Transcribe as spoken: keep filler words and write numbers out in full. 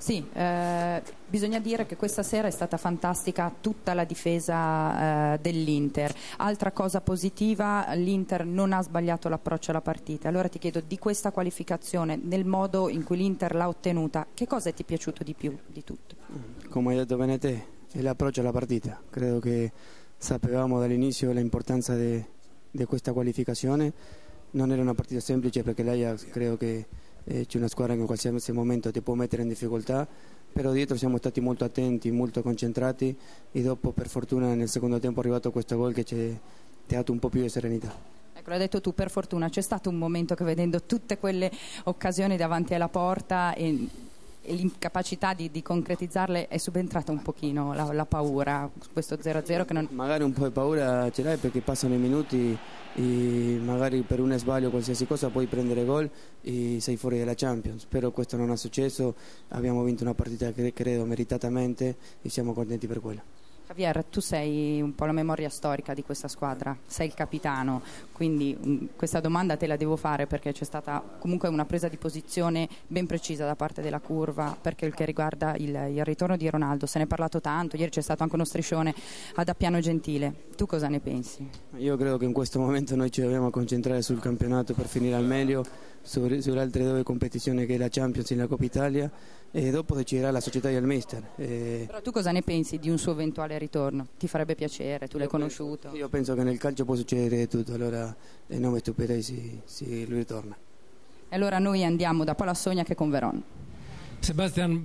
Sì, eh, bisogna dire che questa sera è stata fantastica tutta la difesa eh, dell'Inter. Altra cosa positiva, l'Inter non ha sbagliato l'approccio alla partita. Allora ti chiedo, di questa qualificazione, nel modo in cui l'Inter l'ha ottenuta, che cosa ti è piaciuto di più di tutto? Come hai detto bene te, è l'approccio alla partita. Credo che sapevamo dall'inizio l'importanza di questa qualificazione. Non era una partita semplice perché l'Ajax credo che eh, c'è una squadra che in qualsiasi momento ti può mettere in difficoltà, però dietro siamo stati molto attenti, molto concentrati e dopo per fortuna nel secondo tempo è arrivato questo gol che ci ha dato un po' più di serenità. Ecco, l'hai detto tu, per fortuna c'è stato un momento che vedendo tutte quelle occasioni davanti alla porta e, e l'incapacità di, di concretizzarle è subentrata un pochino la, la paura, questo zero a zero che non... Magari un po' di paura ce l'hai perché passano i minuti e magari per un sbaglio qualsiasi cosa puoi prendere gol e sei fuori dalla Champions, però questo non è successo, abbiamo vinto una partita che credo meritatamente e siamo contenti per quello. Javier, tu sei un po' la memoria storica di questa squadra, sei il capitano, quindi mh, questa domanda te la devo fare perché c'è stata comunque una presa di posizione ben precisa da parte della curva perché il che riguarda il, il ritorno di Ronaldo, se ne è parlato tanto, ieri c'è stato anche uno striscione ad Appiano Gentile, tu cosa ne pensi? Io credo che in questo momento noi ci dobbiamo concentrare sul campionato per finire al meglio, su, sulle altre due competizioni che è la Champions e la Coppa Italia e dopo deciderà la società e il mister. E... Però tu cosa ne pensi di un suo eventuale ritorno? Ti farebbe piacere? Tu l'hai io conosciuto? Penso, io penso che nel calcio può succedere tutto, allora eh, non mi stupirei se, se lui ritorna. E allora noi andiamo da Palassogna che con Verona. Sebastian